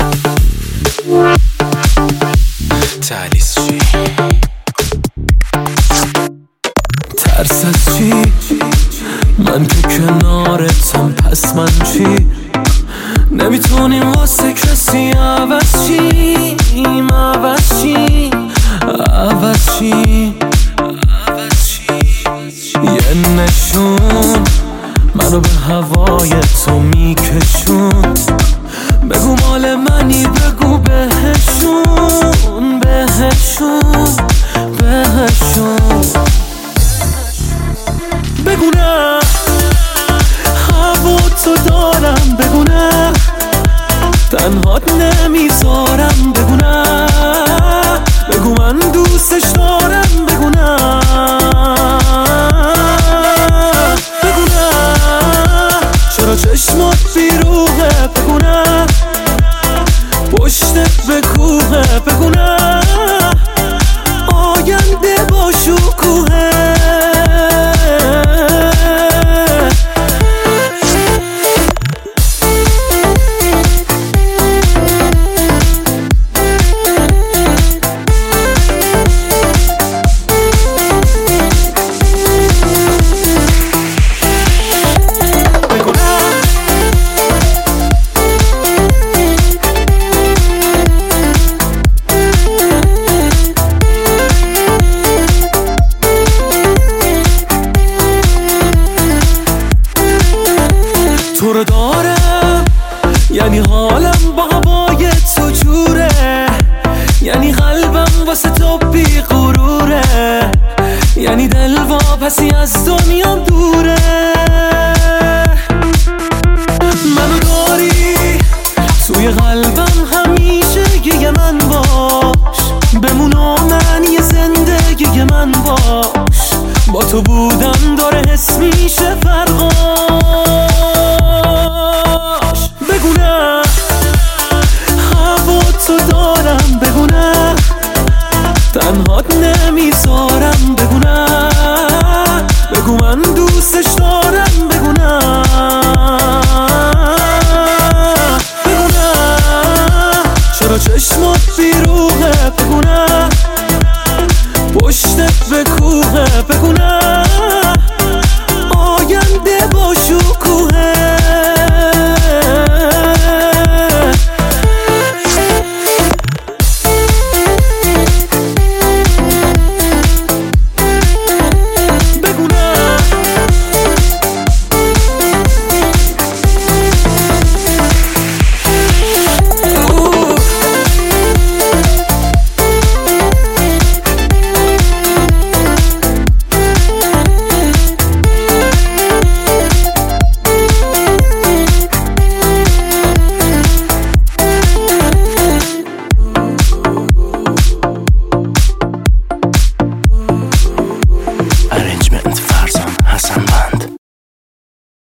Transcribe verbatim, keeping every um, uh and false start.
تعلیس چی؟ ترس از چی؟ من که کنارتم، پس من چی؟ نمیتونیم واسه کسی عوض چیم، عوض چیم، عوض چیم. یه نشون منو به هوای تو میکشون، بگو مال منی، بگو بهشون، بهشون، بهشون. بگو نه هوا تو دارم، بگو نه تنهات نمیذارم، بگو نه بگو من دوستش دارم، بگو نه بگو نه چرا چشمات بیروحه، بگو نه پشتت به کوهه، بگو نه آینده با شکوهه. تو رو دارم یعنی حالم با هوای تو جوره، یعنی قلبم واسه تو بی غروره، یعنی دل واپسی از دنیام دوره. منو داری توی قلبم همیشه، یه من باش بمون و من یه زندگی من باش، با تو بودم داره حس میشه فرقاش. بگو نه هوا تو دارم، بگو نه تنهات نمیذارم، بگو نه بگو من دوستش دارم.